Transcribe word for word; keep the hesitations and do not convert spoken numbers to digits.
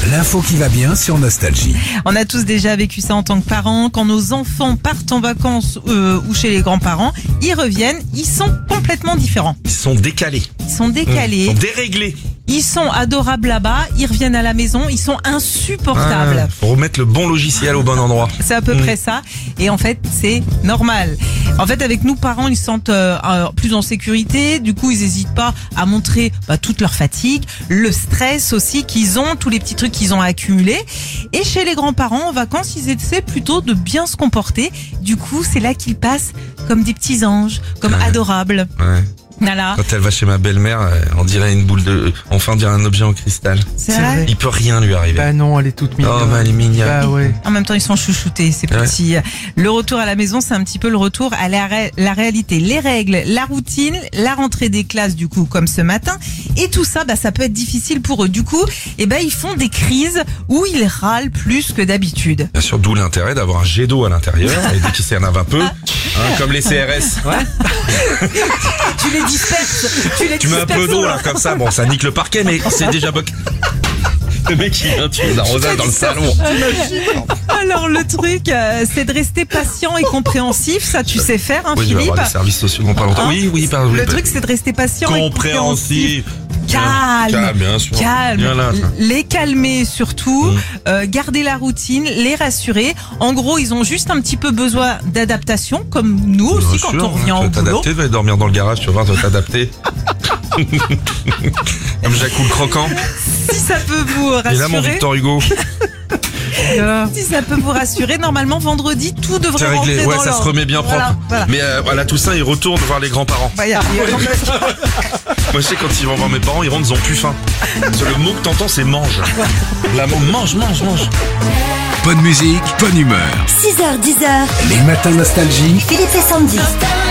l'info qui va bien sur Nostalgie. On a tous déjà vécu ça en tant que parents. Quand nos enfants partent en vacances euh, ou chez les grands-parents, ils reviennent, ils sont complètement différents. Ils sont décalés. Ils sont décalés. Ils sont déréglés. Ils sont adorables là-bas, ils reviennent à la maison, ils sont insupportables. Ah, faut remettre le bon logiciel au bon endroit. C'est à peu Mm. près ça. Et en fait, c'est normal. En fait, avec nous, parents, ils se sentent euh, euh, plus en sécurité. Du coup, ils n'hésitent pas à montrer bah, toute leur fatigue, le stress aussi qu'ils ont, tous les petits trucs qu'ils ont accumulés. Et chez les grands-parents, en vacances, ils essaient plutôt de bien se comporter. Du coup, c'est là qu'ils passent comme des petits anges, comme Ouais. adorables. Ouais. Voilà. Quand elle va chez ma belle-mère, euh, on dirait une boule de... Enfin, on dirait un objet en cristal. C'est vrai. Il peut rien lui arriver. Bah non, elle est toute mignonne. Oh, bah, elle est mignonne. Bah ouais. En même temps, ils sont chouchoutés, ces Ouais. petits. Le retour à la maison, c'est un petit peu le retour à la, ré- la réalité. Les règles, la routine, la rentrée des classes, du coup, comme ce matin. Et tout ça, bah, ça peut être difficile pour eux. Du coup, eh ben, ils font des crises où ils râlent plus que d'habitude. Bien sûr, d'où l'intérêt d'avoir un jet d'eau à l'intérieur, et dès qu'il s'énerve un peu, hein, comme les C R S. Tu les disperses. Tu les Tu mets un peu disperses. d'eau là, comme ça, bon, ça nique le parquet, mais c'est déjà boc. Le mec, il vient tuer l'arrosage dans le salon. Alors, le truc, euh, c'est de rester patient et compréhensif. Ça, tu sais faire, hein, Oui, je vais Philippe? avoir des services sociaux dans pas longtemps. Hein Oui, oui, pardon. Le oui, truc, c'est de rester patient et compréhensif. compréhensif. Calme, Calme, bien sûr. calme, Bien là, ça. les calmer surtout, Mm. euh, garder la routine, les rassurer. En gros, ils ont juste un petit peu besoin d'adaptation, comme nous aussi Bien quand sûr, on revient hein, au tu vas boulot. t'adapter, tu vas dormir dans le garage, tu vas voir, tu vas t'adapter. Comme Jacques ou le croquant. Si ça peut vous Et là, mon rassurer, Victor Hugo. si ça peut vous rassurer, normalement vendredi tout devrait C'est rentrer réglé. Ouais, dans ça se l'ordre. remet bien propre. Voilà, voilà. Mais euh, voilà, Toussaint, il retourne voir les grands-parents. Bah, y a- y a- Moi, je sais, quand ils vont voir mes parents, ils rentrent, ils ont plus faim. Parce que le mot que t'entends, c'est mange. La mot mange, mange, mange. Bonne musique, bonne humeur. six heures dix heures, Les matins Nostalgie. Philippe et Sandy.